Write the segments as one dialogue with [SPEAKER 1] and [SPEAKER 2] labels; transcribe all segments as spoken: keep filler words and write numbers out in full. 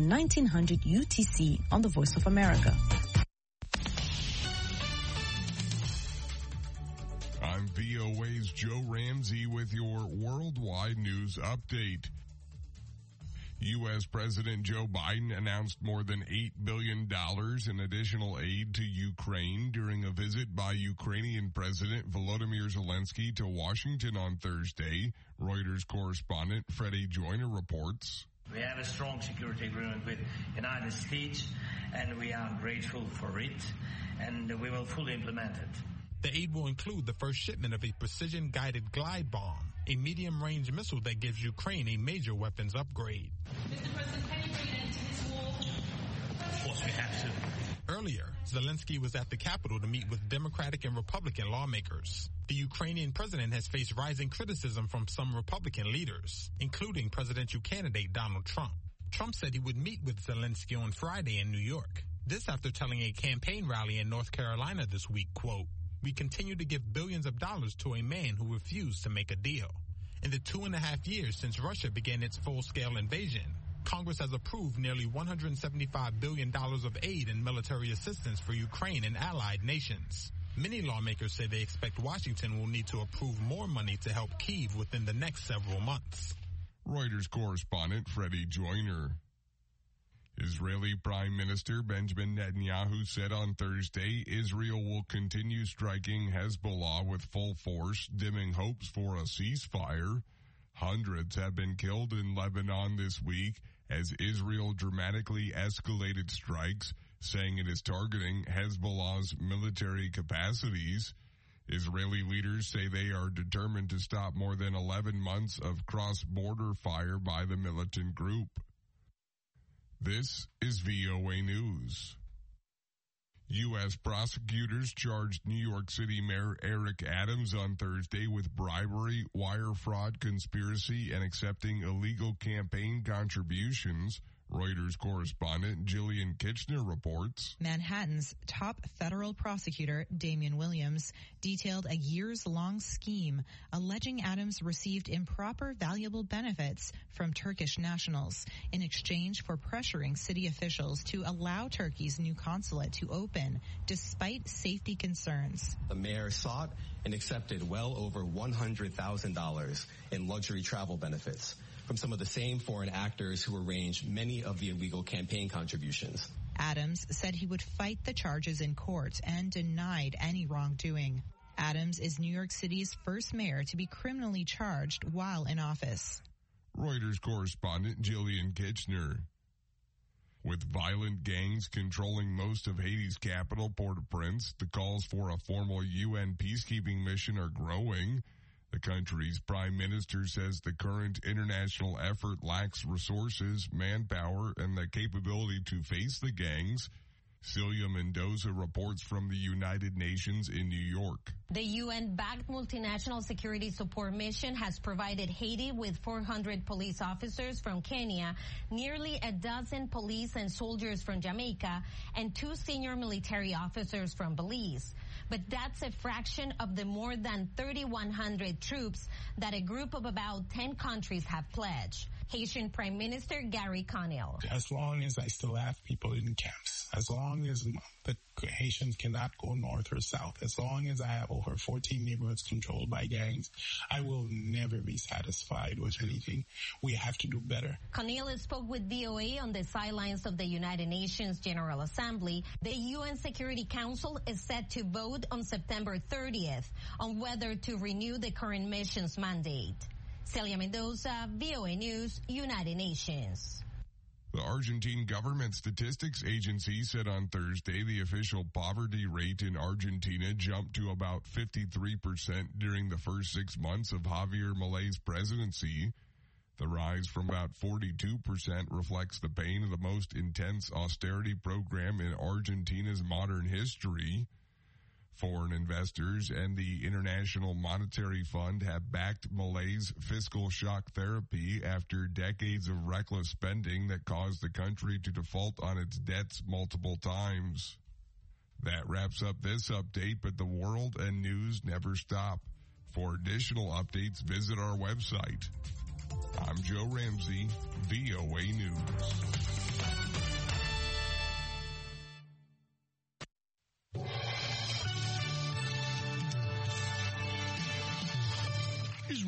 [SPEAKER 1] and nineteen hundred U T C on the Voice of America.
[SPEAKER 2] I'm V O A's Joe Ramsey with your worldwide news update. U S. President Joe Biden announced more than eight billion dollars in additional aid to Ukraine during a visit by Ukrainian President Volodymyr Zelensky to Washington on Thursday. Reuters correspondent Freddie Joyner reports.
[SPEAKER 3] We have a strong security agreement with the United States, and we are grateful for it, and we will fully implement it.
[SPEAKER 4] The aid will include the first shipment of a precision-guided glide bomb, a medium-range missile that gives Ukraine a major weapons upgrade.
[SPEAKER 5] Mister President, can you bring an end to this war?
[SPEAKER 3] Of course we have to.
[SPEAKER 4] Earlier, Zelensky was at the Capitol to meet with Democratic and Republican lawmakers. The Ukrainian president has faced rising criticism from some Republican leaders, including presidential candidate Donald Trump. Trump said he would meet with Zelensky on Friday in New York. This after telling a campaign rally in North Carolina this week, quote, "We continue to give billions of dollars to a man who refused to make a deal. In the two and a half years since Russia began its full-scale invasion, Congress has approved nearly one hundred seventy-five billion dollars of aid and military assistance for Ukraine and allied nations." Many lawmakers say they expect Washington will need to approve more money to help Kyiv within the next several months.
[SPEAKER 2] Reuters correspondent Freddie Joyner. Israeli Prime Minister Benjamin Netanyahu said on Thursday Israel will continue striking Hezbollah with full force, dimming hopes for a ceasefire. Hundreds have been killed in Lebanon this week as Israel dramatically escalated strikes, saying it is targeting Hezbollah's military capacities. Israeli leaders say they are determined to stop more than eleven months of cross-border fire by the militant group. This is V O A News. U S prosecutors charged New York City Mayor Eric Adams on Thursday with bribery, wire fraud, conspiracy, and accepting illegal campaign contributions. Reuters correspondent Jillian Kitchener reports.
[SPEAKER 6] Manhattan's top federal prosecutor, Damian Williams, detailed a years-long scheme alleging Adams received improper valuable benefits from Turkish nationals in exchange for pressuring city officials to allow Turkey's new consulate to open despite safety concerns.
[SPEAKER 7] The mayor sought and accepted well over one hundred thousand dollars in luxury travel benefits from some of the same foreign actors who arranged many of the illegal campaign contributions.
[SPEAKER 6] Adams said he would fight the charges in court and denied any wrongdoing. Adams is New York City's first mayor to be criminally charged while in office.
[SPEAKER 2] Reuters correspondent Jillian Kitchener. With violent gangs controlling most of Haiti's capital, Port-au-Prince, the calls for a formal U N peacekeeping mission are growing. The country's prime minister says the current international effort lacks resources, manpower, and the capability to face the gangs. Celia Mendoza reports from the United Nations in New York.
[SPEAKER 8] The U N-backed multinational security support mission has provided Haiti with four hundred police officers from Kenya, nearly a dozen police and soldiers from Jamaica, and two senior military officers from Belize. But that's a fraction of the more than thirty-one hundred troops that a group of about ten countries have pledged. Haitian Prime Minister Gary Conil.
[SPEAKER 9] As long as I still have people in camps, as long as the Haitians cannot go north or south, as long as I have over fourteen neighborhoods controlled by gangs, I will never be satisfied with anything. We have to do better.
[SPEAKER 8] Conil spoke with V O A on the sidelines of the United Nations General Assembly. The U N Security Council is set to vote on September thirtieth on whether to renew the current mission's mandate. Celia Mendoza, V O A News, United Nations.
[SPEAKER 2] The Argentine Government Statistics Agency said on Thursday the official poverty rate in Argentina jumped to about fifty-three percent during the first six months of Javier Milei's presidency. The rise from about forty-two percent reflects the pain of the most intense austerity program in Argentina's modern history. Foreign investors and the International Monetary Fund have backed Milei's fiscal shock therapy after decades of reckless spending that caused the country to default on its debts multiple times. That wraps up this update, but the world and news never stop. For additional updates, visit our website. I'm Joe Ramsey, V O A News.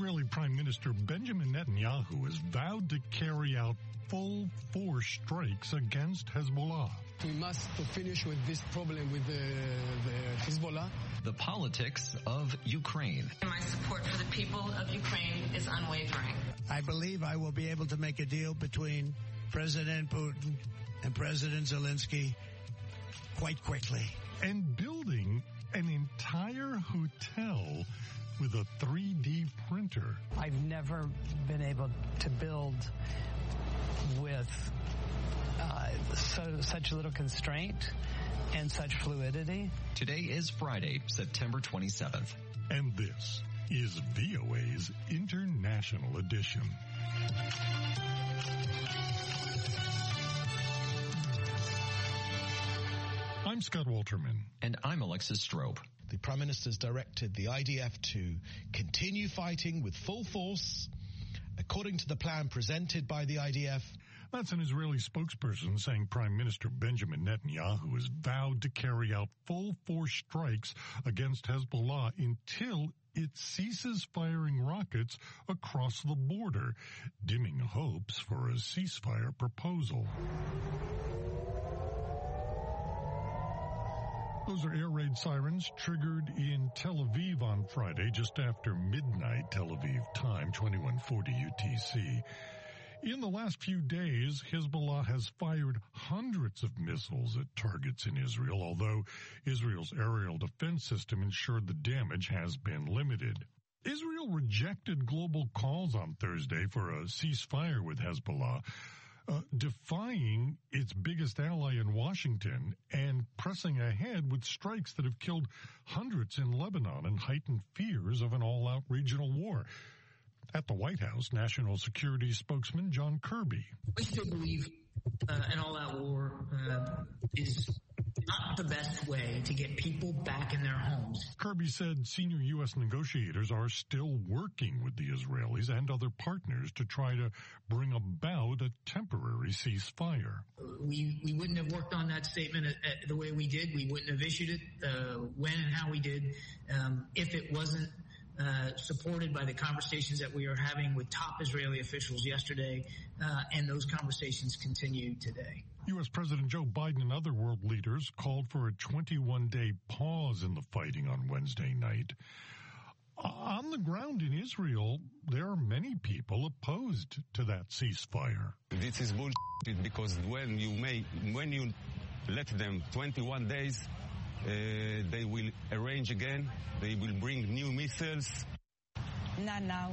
[SPEAKER 10] Israeli Prime Minister Benjamin Netanyahu has vowed to carry out full-force strikes against Hezbollah.
[SPEAKER 11] We must finish with this problem with the, the Hezbollah.
[SPEAKER 12] The politics of Ukraine.
[SPEAKER 13] My support for the people of Ukraine is unwavering.
[SPEAKER 14] I believe I will be able to make a deal between President Putin and President Zelensky quite quickly.
[SPEAKER 10] And building an entire hotel with a three D printer.
[SPEAKER 15] I've never been able to build with uh, so, such little constraint and such fluidity.
[SPEAKER 12] Today is Friday, September twenty-seventh.
[SPEAKER 10] And this is V O A's International Edition. I'm Scott Walterman.
[SPEAKER 12] And I'm Alexis Strobe.
[SPEAKER 16] The Prime Minister's directed the I D F to continue fighting with full force, according to the plan presented by the I D F.
[SPEAKER 10] That's an Israeli spokesperson saying Prime Minister Benjamin Netanyahu has vowed to carry out full-force strikes against Hezbollah until it ceases firing rockets across the border, dimming hopes for a ceasefire proposal. Those are air raid sirens triggered in Tel Aviv on Friday, just after midnight Tel Aviv time, twenty-one forty U T C. In the last few days, Hezbollah has fired hundreds of missiles at targets in Israel, although Israel's aerial defense system ensured the damage has been limited. Israel rejected global calls on Thursday for a ceasefire with Hezbollah, Uh, defying its biggest ally in Washington and pressing ahead with strikes that have killed hundreds in Lebanon and heightened fears of an all-out regional war. At the White House, National Security Spokesman John Kirby.
[SPEAKER 17] We still believe uh, an all-out war uh, is not the best way to get people back in their homes.
[SPEAKER 10] Kirby said senior U S negotiators are still working with the Israelis and other partners to try to bring about a temporary ceasefire.
[SPEAKER 17] We we wouldn't have worked on that statement at, at the way we did. We wouldn't have issued it uh, when and how we did um, if it wasn't Uh, supported by the conversations that we are having with top Israeli officials yesterday, uh, and those conversations continue today.
[SPEAKER 10] U S President Joe Biden and other world leaders called for a twenty-one day pause in the fighting on Wednesday night. On the ground in Israel, there are many people opposed to that ceasefire.
[SPEAKER 18] This is bullshit because when you may, when you let them twenty-one days, Uh, they will arrange again. They will bring new missiles.
[SPEAKER 19] Not now.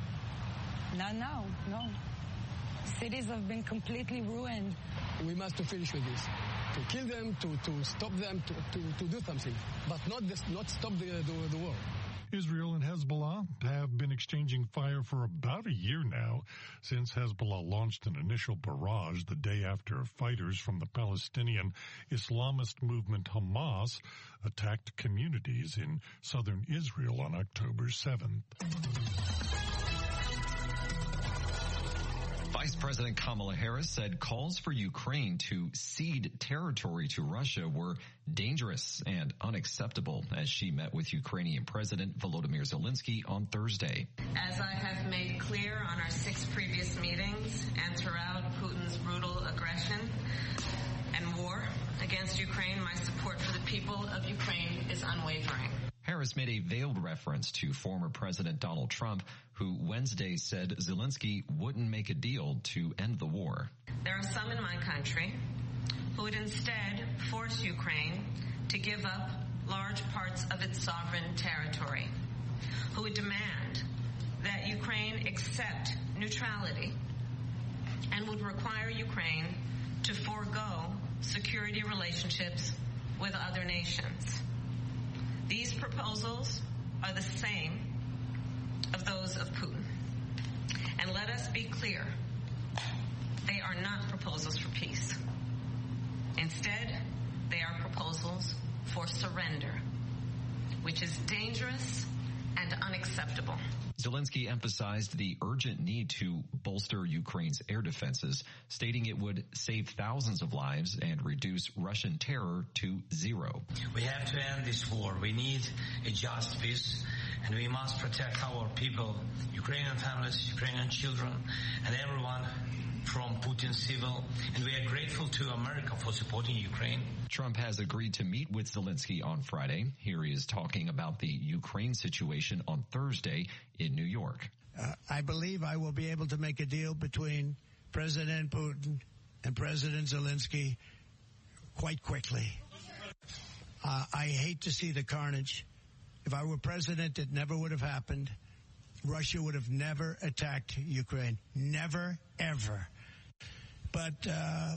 [SPEAKER 19] Not now, no. Cities have been completely ruined.
[SPEAKER 11] We must to finish with this. To kill them, to, to stop them, to, to, to do something. But not this, not stop the, the, the war.
[SPEAKER 10] Israel and Hezbollah have been exchanging fire for about a year now, since Hezbollah launched an initial barrage the day after fighters from the Palestinian Islamist movement Hamas attacked communities in southern Israel on October seventh.
[SPEAKER 12] Vice President Kamala Harris said calls for Ukraine to cede territory to Russia were dangerous and unacceptable as she met with Ukrainian President Volodymyr Zelensky on Thursday.
[SPEAKER 13] As I have made clear on our six previous meetings and throughout Putin's brutal aggression and war against Ukraine, my support for the people of Ukraine is unwavering.
[SPEAKER 12] Harris made a veiled reference to former President Donald Trump, who Wednesday said Zelensky wouldn't make a deal to end the war.
[SPEAKER 13] There are some in my country who would instead force Ukraine to give up large parts of its sovereign territory, who would demand that Ukraine accept neutrality and would require Ukraine to forego security relationships with other nations. These proposals are the same of those of Putin. And let us be clear, they are not proposals for peace. Instead, they are proposals for surrender, which is dangerous and unacceptable.
[SPEAKER 12] Zelensky emphasized the urgent need to bolster Ukraine's air defenses, stating it would save thousands of lives and reduce Russian terror to zero.
[SPEAKER 3] We have to end this war. We need a just peace, and we must protect our people, Ukrainian families, Ukrainian children, and everyone from Putin's civil, and we are grateful to America for supporting Ukraine.
[SPEAKER 12] Trump has agreed to meet with Zelensky on Friday. Here he is talking about the Ukraine situation on Thursday in New York.
[SPEAKER 14] Uh, I believe I will be able to make a deal between President Putin and President Zelensky quite quickly. Uh, I hate to see the carnage. If I were president, it never would have happened. Russia would have never attacked Ukraine. Never, ever. But uh,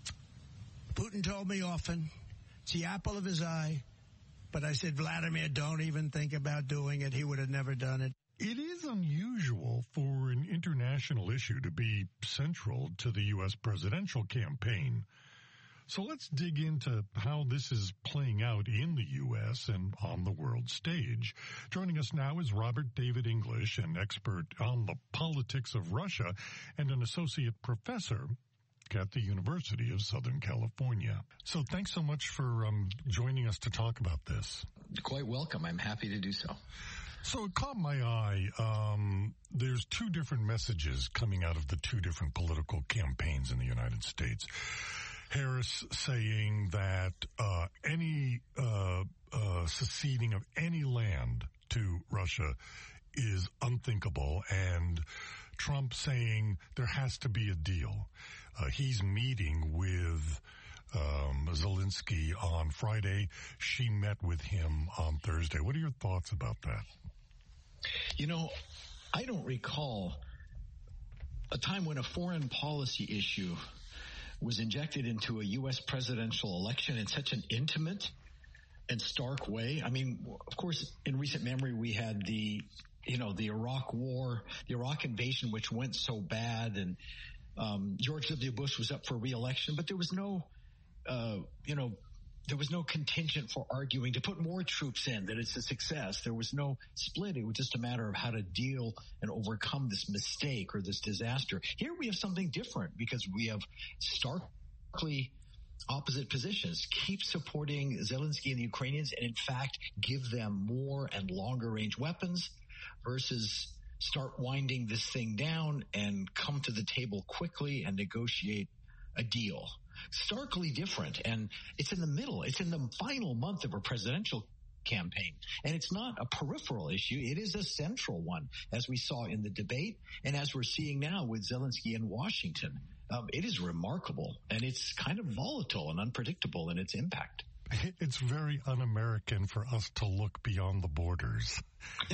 [SPEAKER 14] Putin told me often, it's the apple of his eye. But I said, Vladimir, don't even think about doing it. He would have never done it.
[SPEAKER 10] It is unusual for an international issue to be central to the U S presidential campaign. So let's dig into how this is playing out in the U S and on the world stage. Joining us now is Robert David English, an expert on the politics of Russia and an associate professor at the University of Southern California. So thanks so much for um, joining us to talk about this.
[SPEAKER 20] Quite welcome. I'm happy to do so.
[SPEAKER 10] So it caught my eye. Um, there's two different messages coming out of the two different political campaigns in the United States. Harris saying that uh, any uh, uh, seceding of any land to Russia is unthinkable, and Trump saying there has to be a deal. Uh, he's meeting with um, Zelensky on Friday. She met with him on Thursday. What are your thoughts about that?
[SPEAKER 20] You know, I don't recall a time when a foreign policy issue was injected into a U S presidential election in such an intimate and stark way. I mean, of course, in recent memory, we had the, you know, the Iraq war, the Iraq invasion, which went so bad, and um, George W. Bush was up for re-election, but there was no, uh, you know, there was no contingent for arguing to put more troops in, that it's a success. There was no split. It was just a matter of how to deal and overcome this mistake or this disaster. Here we have something different because we have starkly opposite positions. Keep supporting Zelensky and the Ukrainians and, in fact, give them more and longer range weapons versus start winding this thing down and come to the table quickly and negotiate a deal. Starkly different, and it's in the middle. It's in the final month of a presidential campaign, and it's not a peripheral issue. It is a central one, as we saw in the debate and as we're seeing now with Zelensky in Washington. Um, it is remarkable, and it's kind of volatile and unpredictable in its impact.
[SPEAKER 10] It's very un-American for us to look beyond the borders.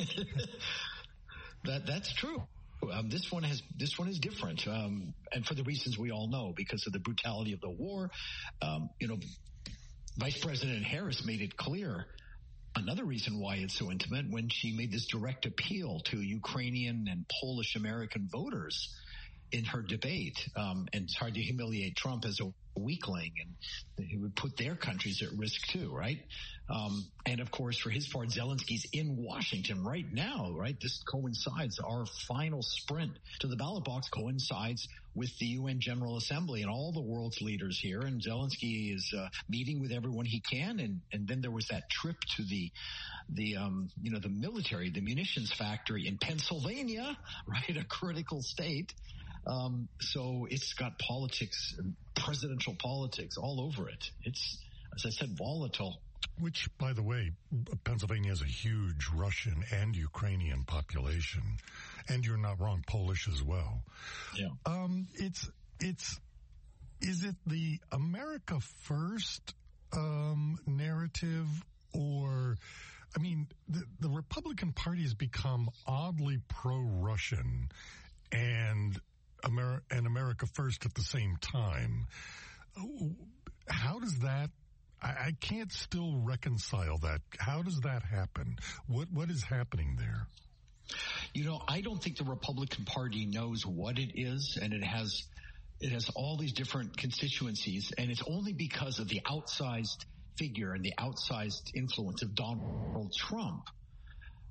[SPEAKER 20] that That's true. Um, this one has, this one is different. Um, and for the reasons we all know, because of the brutality of the war, um, you know, Vice President Harris made it clear. Another reason why it's so intimate, when she made this direct appeal to Ukrainian and Polish American voters in her debate, um, and tried to humiliate Trump as a weakling, and it would put their countries at risk too, right? Um, and of course, for his part, Zelensky's in Washington right now, right? This coincides, our final sprint to the ballot box coincides with the U N General Assembly and all the world's leaders here. And Zelensky is uh, meeting with everyone he can. And, and then there was that trip to the, the, um, you know, the military, the munitions factory in Pennsylvania, right? A critical state. Um, so it's got politics, presidential politics all over it. It's, as I said, volatile.
[SPEAKER 10] Which, by the way, Pennsylvania has a huge Russian and Ukrainian population. And you're not wrong, Polish as well.
[SPEAKER 20] Yeah.
[SPEAKER 10] Um, it's, it's, is it the America First, um, narrative, or, I mean, the, the Republican Party has become oddly pro-Russian and Amer- and America First at the same time. How does that, I, I can't still reconcile that. How does that happen? What What is happening there?
[SPEAKER 20] You know, I don't think the Republican Party knows what it is, and it has, it has all these different constituencies, and it's only because of the outsized figure and the outsized influence of Donald Trump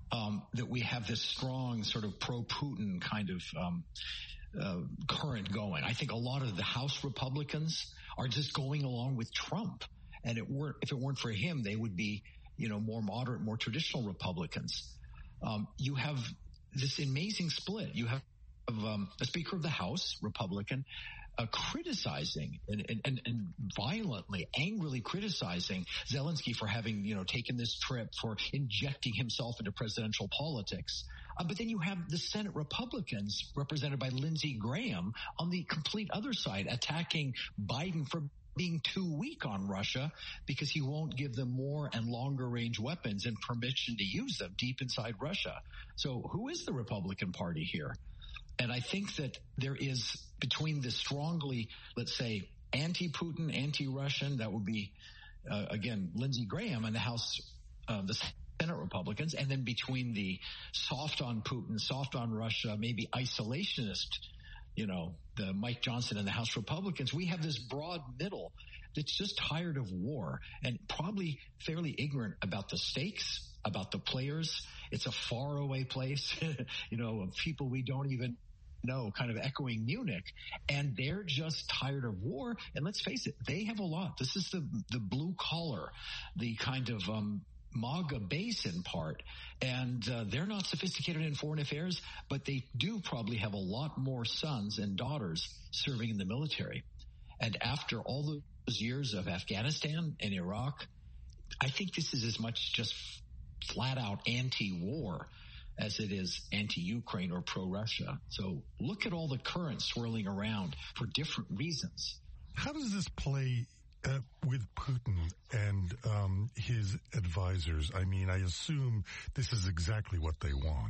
[SPEAKER 20] um, that we have this strong sort of pro-Putin kind of um, uh, current going. I think a lot of the House Republicans are just going along with Trump. And it weren't, if it weren't for him, they would be, you know, more moderate, more traditional Republicans. Um, you have this amazing split. You have um, a Speaker of the House, Republican, uh, criticizing and, and, and violently, angrily criticizing Zelensky for having, you know, taken this trip, for injecting himself into presidential politics. Uh, but then you have the Senate Republicans, represented by Lindsey Graham, on the complete other side, attacking Biden for being too weak on Russia because he won't give them more and longer range weapons and permission to use them deep inside Russia. So who is the Republican Party here? And I think that there is, between the strongly, let's say, anti-Putin, anti-Russian, that would be, uh, again, Lindsey Graham and the House, uh, the Senate Republicans, and then between the soft on Putin, soft on Russia, maybe isolationist, you know, the Mike Johnson and the House Republicans, we have this broad middle that's just tired of war and probably fairly ignorant about the stakes, about the players. It's a faraway place, you know, of people we don't even know, kind of echoing Munich. And they're just tired of war. And let's face it, they have a lot. This is the the blue collar, the kind of um MAGA base in part, and uh, they're not sophisticated in foreign affairs, but they do probably have a lot more sons and daughters serving in the military. And after all those years of Afghanistan and Iraq, I think this is as much just flat out anti-war as it is anti-Ukraine or pro-Russia. So look at all the currents swirling around for different reasons.
[SPEAKER 10] How does this play Uh, with Putin and um, his advisors? I mean, I assume this is exactly what they want.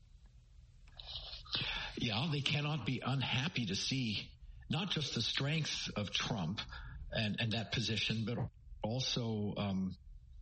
[SPEAKER 20] Yeah, they cannot be unhappy to see not just the strength of Trump and, and that position, but also, um,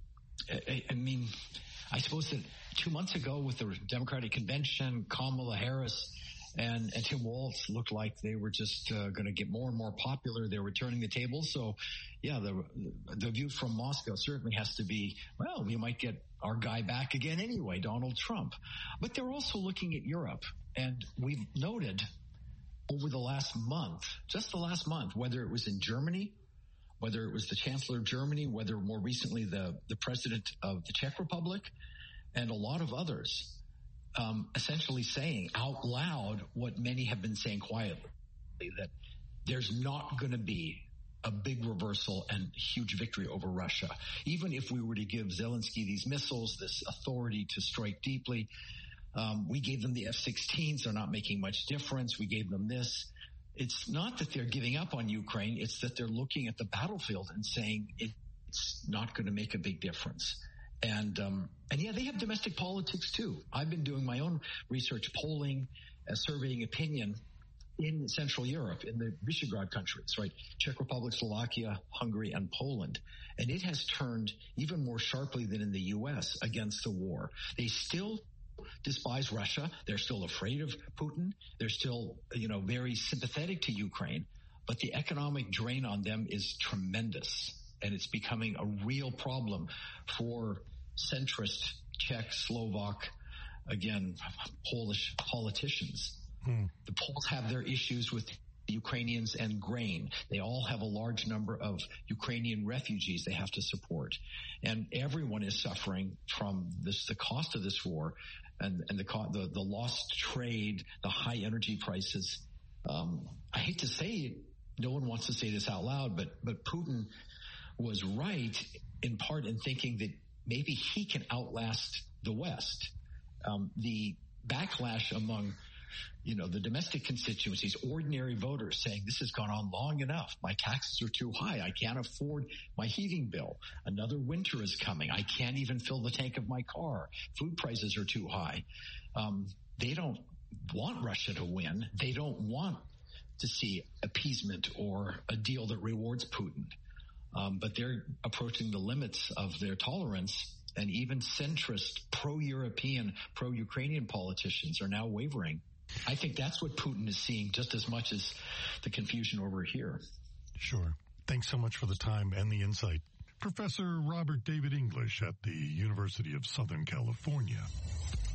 [SPEAKER 20] I, I mean, I suppose that two months ago with the Democratic Convention, Kamala Harris And, and Tim Walz looked like they were just uh, going to get more and more popular. They're returning the table. So, yeah, the the view from Moscow certainly has to be, well, we might get our guy back again anyway, Donald Trump. But they're also looking at Europe. And we've noted over the last month, just the last month, whether it was in Germany, whether it was the Chancellor of Germany, whether more recently the, the President of the Czech Republic, and a lot of others, Um, essentially saying out loud what many have been saying quietly, that there's not going to be a big reversal and huge victory over Russia. Even if we were to give Zelensky these missiles, this authority to strike deeply, um, we gave them the F sixteens. They're not making much difference. We gave them this. It's not that they're giving up on Ukraine. It's that they're looking at the battlefield and saying it's not going to make a big difference. And, um, and yeah, they have domestic politics too. I've been doing my own research, polling, uh, surveying opinion in Central Europe, in the Visegrad countries, right? Czech Republic, Slovakia, Hungary, and Poland. And it has turned even more sharply than in the U S against the war. They still despise Russia. They're still afraid of Putin. They're still, you know, very sympathetic to Ukraine, but the economic drain on them is tremendous. And it's becoming a real problem for centrist Czech, Slovak, again, Polish politicians. Hmm. The Poles have their issues with the Ukrainians and grain. They all have a large number of Ukrainian refugees they have to support. And everyone is suffering from this, the cost of this war and, and the, the, the lost trade, the high energy prices. Um, I hate to say it, no one wants to say this out loud, but, but Putin was right in part in thinking that maybe he can outlast the West. Um, the backlash among, you know, the domestic constituencies, ordinary voters saying this has gone on long enough. My taxes are too high. I can't afford my heating bill. Another winter is coming. I can't even fill the tank of my car. Food prices are too high. Um, they don't want Russia to win. They don't want to see appeasement or a deal that rewards Putin. Um, but they're approaching the limits of their tolerance, and even centrist, pro-European, pro-Ukrainian politicians are now wavering. I think that's what Putin is seeing just as much as the confusion over here.
[SPEAKER 10] Sure. Thanks so much for the time and the insight. Professor Robert David English at the University of Southern California.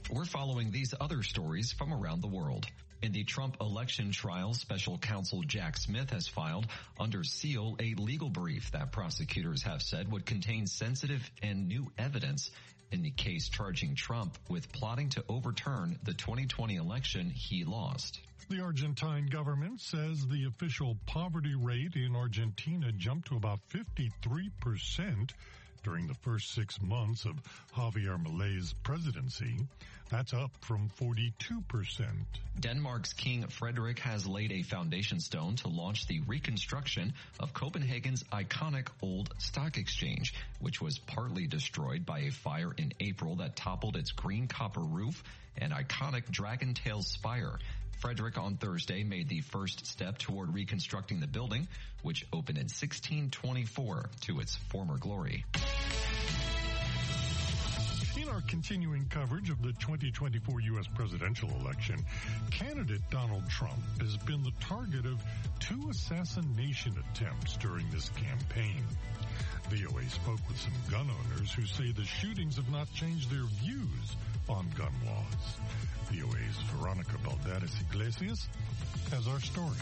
[SPEAKER 12] We're following these other stories from around the world. In the Trump election trial, special counsel Jack Smith has filed under seal a legal brief that prosecutors have said would contain sensitive and new evidence in the case charging Trump with plotting to overturn the twenty twenty election he lost.
[SPEAKER 10] The Argentine government says the official poverty rate in Argentina jumped to about fifty-three percent during the first six months of Javier Milei's presidency. That's up from forty-two percent.
[SPEAKER 12] Denmark's King Frederick has laid a foundation stone to launch the reconstruction of Copenhagen's iconic old stock exchange, which was partly destroyed by a fire in April that toppled its green copper roof and iconic dragon tail spire. Frederick on Thursday made the first step toward reconstructing the building, which opened in sixteen twenty-four to its former glory.
[SPEAKER 10] In our continuing coverage of the twenty twenty-four U S presidential election, candidate Donald Trump has been the target of two assassination attempts during this campaign. V O A spoke with some gun owners who say the shootings have not changed their views on gun laws. V O A's Veronica Balderas Iglesias has our story.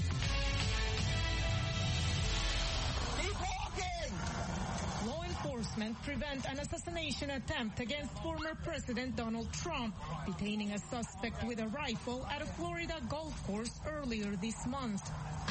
[SPEAKER 21] Law enforcement prevent an assassination attempt against former President Donald Trump, detaining a suspect with a rifle at a Florida golf course earlier this month.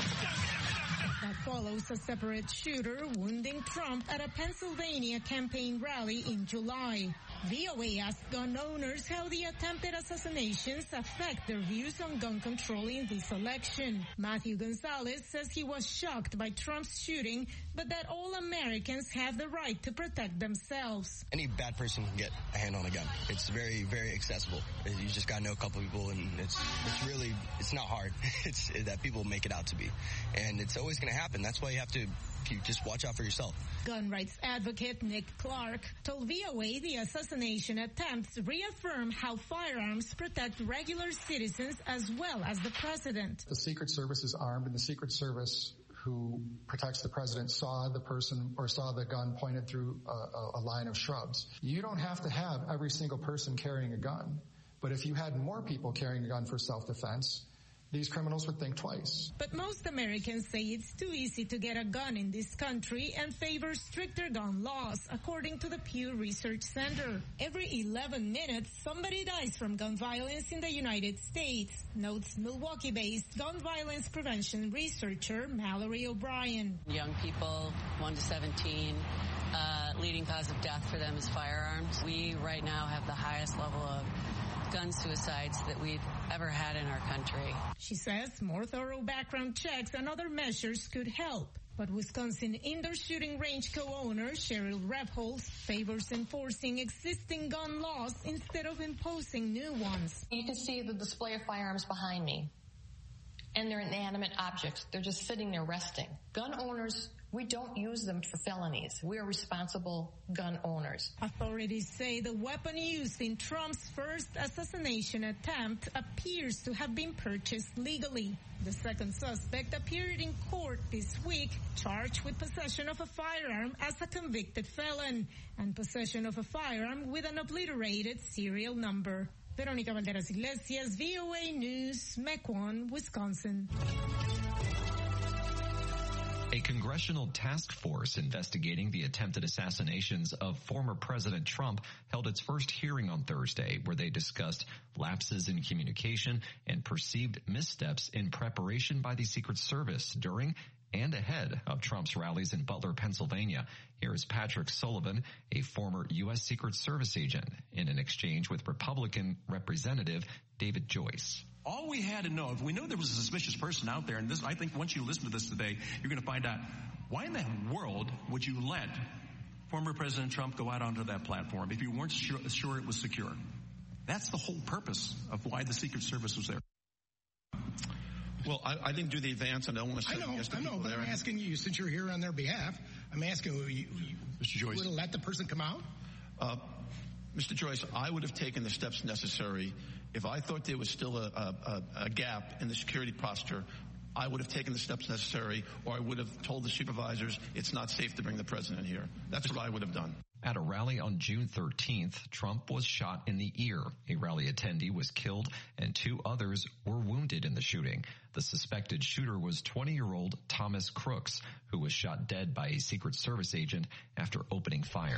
[SPEAKER 21] That follows a separate shooter wounding Trump at a Pennsylvania campaign rally in July. V O A asked gun owners how the attempted assassinations affect their views on gun control in this election. Matthew Gonzalez says he was shocked by Trump's shooting, but that all Americans have the right to protect themselves.
[SPEAKER 22] Any bad person can get a hand on a gun. It's very, very accessible. You just got to know a couple people, and it's it's really, it's not hard. It's that people make it out to be. And it's always going to happen. That's why you have to you just watch out for yourself.
[SPEAKER 21] Gun rights advocate Nick Clark told V O A the assassination attempts reaffirm how firearms protect regular citizens as well as the president.
[SPEAKER 23] The Secret Service is armed, and the Secret Service who protects the president saw the person or saw the gun pointed through a, a line of shrubs. You don't have to have every single person carrying a gun, but if you had more people carrying a gun for self-defense, these criminals would think twice.
[SPEAKER 21] But most Americans say it's too easy to get a gun in this country and favor stricter gun laws, according to the Pew Research Center. Every eleven minutes, somebody dies from gun violence in the United States, notes Milwaukee-based gun violence prevention researcher Mallory O'Brien.
[SPEAKER 24] Young people, one to seventeen, uh, leading cause of death for them is firearms. We right now have the highest level of gun suicides that we've ever had in our country.
[SPEAKER 21] She says more thorough background checks and other measures could help. But Wisconsin indoor shooting range co-owner Cheryl Rebholz favors enforcing existing gun laws instead of imposing new ones.
[SPEAKER 25] You can see the display of firearms behind me, and they're inanimate objects. They're just sitting there resting. Gun owners, we don't use them for felonies. We are responsible gun owners.
[SPEAKER 21] Authorities say the weapon used in Trump's first assassination attempt appears to have been purchased legally. The second suspect appeared in court this week, charged with possession of a firearm as a convicted felon and possession of a firearm with an obliterated serial number. Veronica Balderas Iglesias, V O A News, Mequon, Wisconsin.
[SPEAKER 12] A congressional task force investigating the attempted assassinations of former President Trump held its first hearing on Thursday, where they discussed lapses in communication and perceived missteps in preparation by the Secret Service during and ahead of Trump's rallies in Butler, Pennsylvania. Here is Patrick Sullivan, a former U S Secret Service agent, in an exchange with Republican Representative David Joyce.
[SPEAKER 26] All we had to know, if we knew there was a suspicious person out there, and this, I think once you listen to this today, you're going to find out, why in the world would you let former President Trump go out onto that platform if you weren't sure, sure it was secure? That's the whole purpose of why the Secret Service was there.
[SPEAKER 27] Well, I, I didn't do the advance, and I don't want to say
[SPEAKER 28] I know,
[SPEAKER 27] yes to
[SPEAKER 28] I know,
[SPEAKER 27] people
[SPEAKER 28] but
[SPEAKER 27] there.
[SPEAKER 28] I'm asking you, since you're here on their behalf, I'm asking you, you,
[SPEAKER 27] Mister Joyce,
[SPEAKER 28] would have let the person come out?
[SPEAKER 27] Uh, Mister Joyce, I would have taken the steps necessary. If I thought there was still a, a, a gap in the security posture, I would have taken the steps necessary, or I would have told the supervisors it's not safe to bring the president here. That's what I would have done.
[SPEAKER 12] At a rally on June thirteenth, Trump was shot in the ear. A rally attendee was killed and two others were wounded in the shooting. The suspected shooter was twenty-year-old Thomas Crooks, who was shot dead by a Secret Service agent after opening fire.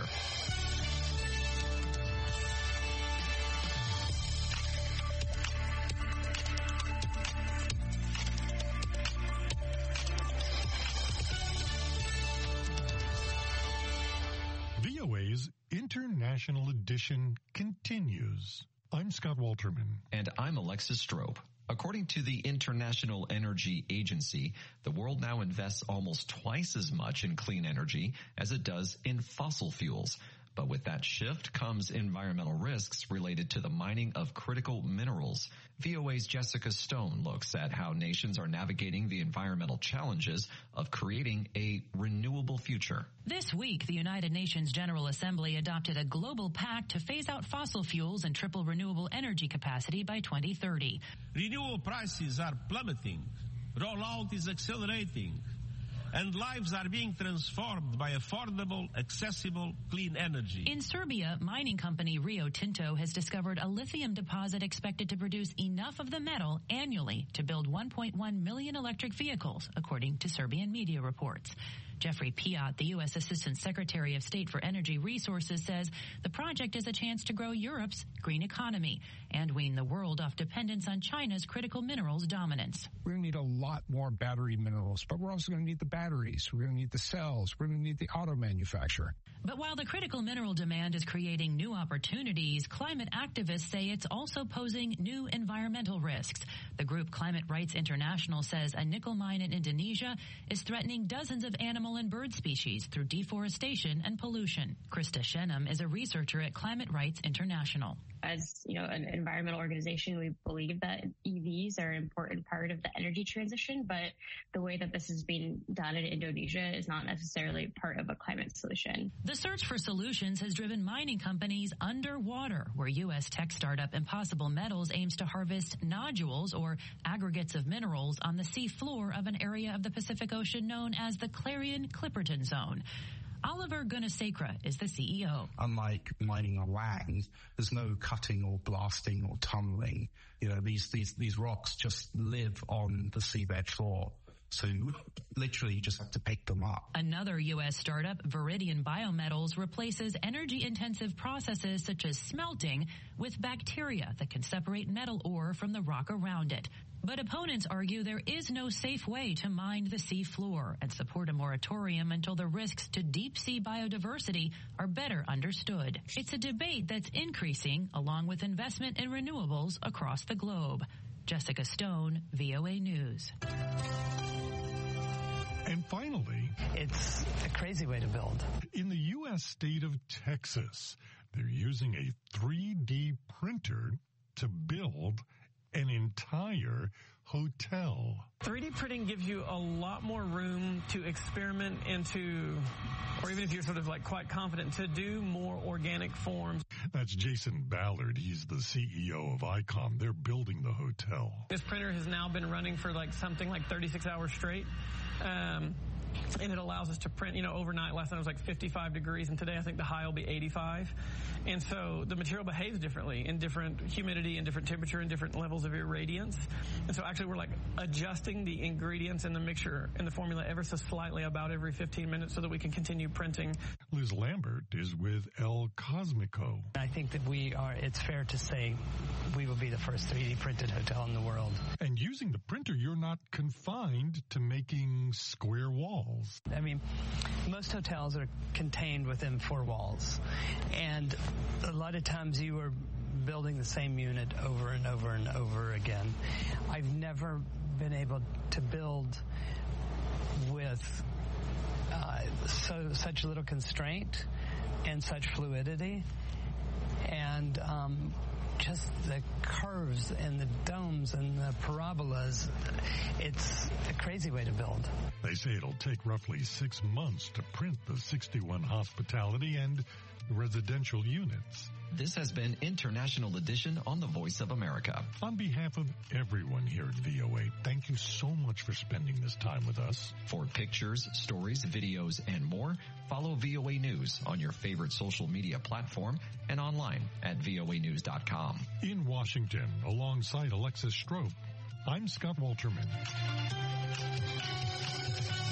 [SPEAKER 10] V O A's International Edition continues. I'm Scott Walterman.
[SPEAKER 12] And I'm Alexis Strope. According to the International Energy Agency, the world now invests almost twice as much in clean energy as it does in fossil fuels. But with that shift comes environmental risks related to the mining of critical minerals. V O A's Jessica Stone looks at how nations are navigating the environmental challenges of creating a renewable future.
[SPEAKER 1] This week, the United Nations General Assembly adopted a global pact to phase out fossil fuels and triple renewable energy capacity by twenty thirty.
[SPEAKER 2] Renewable prices are plummeting, rollout is accelerating, and lives are being transformed by affordable, accessible, clean energy.
[SPEAKER 1] In Serbia, mining company Rio Tinto has discovered a lithium deposit expected to produce enough of the metal annually to build one point one million electric vehicles, according to Serbian media reports. Jeffrey Piot, the U S Assistant Secretary of State for Energy Resources, says the project is a chance to grow Europe's green economy and wean the world off dependence on China's critical minerals dominance.
[SPEAKER 4] We're going to need a lot more battery minerals, but we're also going to need the batteries. We're going to need the cells. We're going to need the auto manufacturer.
[SPEAKER 1] But while the critical mineral demand is creating new opportunities, climate activists say it's also posing new environmental risks. The group Climate Rights International says a nickel mine in Indonesia is threatening dozens of animal and bird species through deforestation and pollution. Krista Shenham is a researcher at Climate Rights International.
[SPEAKER 5] As you know, an environmental organization, we believe that E Vs are an important part of the energy transition, but the way that this is being done in Indonesia is not necessarily part of a climate solution.
[SPEAKER 1] The search for solutions has driven mining companies underwater, where U S tech startup Impossible Metals aims to harvest nodules or aggregates of minerals on the sea floor of an area of the Pacific Ocean known as the Clarion-Clipperton Zone. Oliver Gunasekra is the C E O.
[SPEAKER 6] Unlike mining on land, there's no cutting or blasting or tunneling. You know, these, these, these rocks just live on the seabed floor. So literally you just have to pick them up.
[SPEAKER 1] Another U S startup, Viridian Biometals, replaces energy-intensive processes such as smelting with bacteria that can separate metal ore from the rock around it. But opponents argue there is no safe way to mine the sea floor and support a moratorium until the risks to deep-sea biodiversity are better understood. It's a debate that's increasing along with investment in renewables across the globe. Jessica Stone, V O A News.
[SPEAKER 10] And finally,
[SPEAKER 15] it's a crazy way to build.
[SPEAKER 10] In the U S state of Texas, they're using a three D printer to build an entire hotel.
[SPEAKER 7] three D printing gives you a lot more room to experiment into, or even if you're sort of like quite confident, to do more organic forms.
[SPEAKER 10] That's Jason Ballard. He's the C E O of ICOM. They're building the hotel.
[SPEAKER 7] This printer has now been running for like something like thirty-six hours straight. Um, and it allows us to print, you know, overnight. Last night it was like fifty-five degrees, and today I think the high will be eighty-five. And so the material behaves differently in different humidity and different temperature and different levels of irradiance. And so actually we're like adjusting the ingredients in the mixture and the formula ever so slightly about every fifteen minutes so that we can continue printing.
[SPEAKER 10] Liz Lambert is with El Cosmico.
[SPEAKER 15] I think that we are, it's fair to say we will be the first three D printed hotel in the world.
[SPEAKER 10] And using the printer, you're not confined to making square walls.
[SPEAKER 15] I mean, most hotels are contained within four walls. And a lot of times you are building the same unit over and over and over again. I've never been able to build with uh, so such little constraint and such fluidity. And um, just the curves and the domes and the parabolas, it's a crazy way to build.
[SPEAKER 10] They say it'll take roughly six months to print the sixty-one hospitality and residential units.
[SPEAKER 12] This has been International Edition on the Voice of America.
[SPEAKER 10] On behalf of everyone here at V O A, thank you so much for spending this time with us.
[SPEAKER 12] For pictures, stories, videos, and more, follow V O A News on your favorite social media platform and online at V O A news dot com.
[SPEAKER 10] In Washington, alongside Alexis Strope, I'm Scott Walterman.